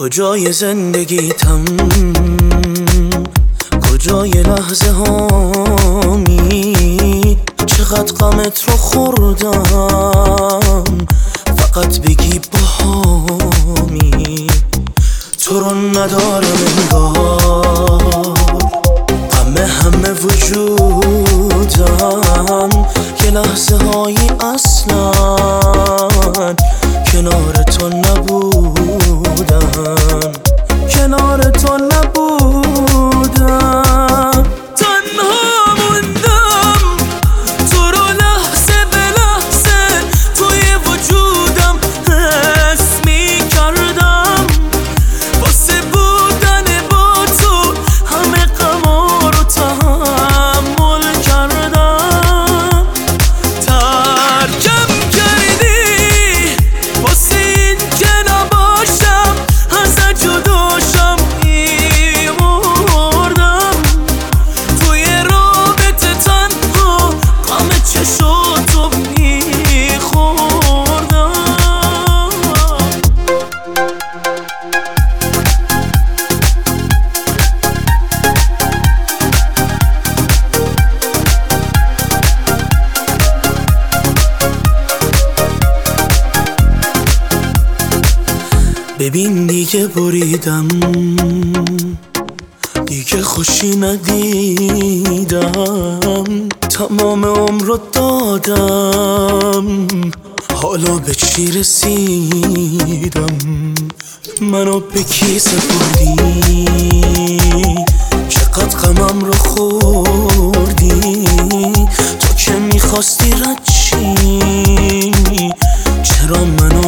کجای زندگیتم، کجای لحظه هامی، چقدر غمت رو خوردم، فقط بگی باهامی. تو رو ندارم انگار، غم همه وجودم، یه لحظه هایی اصلا کنار تو نبودم، کنار تو نبودم. تنها موندم تو رو لحظه به لحظه توی وجودم حس می‌کردم، واسه بودن با تو همه غما رو تحمل کردم. ترکم کردی واسه این که نباشم، ازت جداشم می‌مردم، توی رابطه تنها غم چشاتو می‌خوردم. ببین دیگه بریدم، دیگه خوشی ندیدم، تمام عمر رو دادم، حالا به چی رسیدم؟ منو به کی سپردی؟ چقدر غمم رو خوردی؟ تو که میخواستی رد چی؟ چرا منو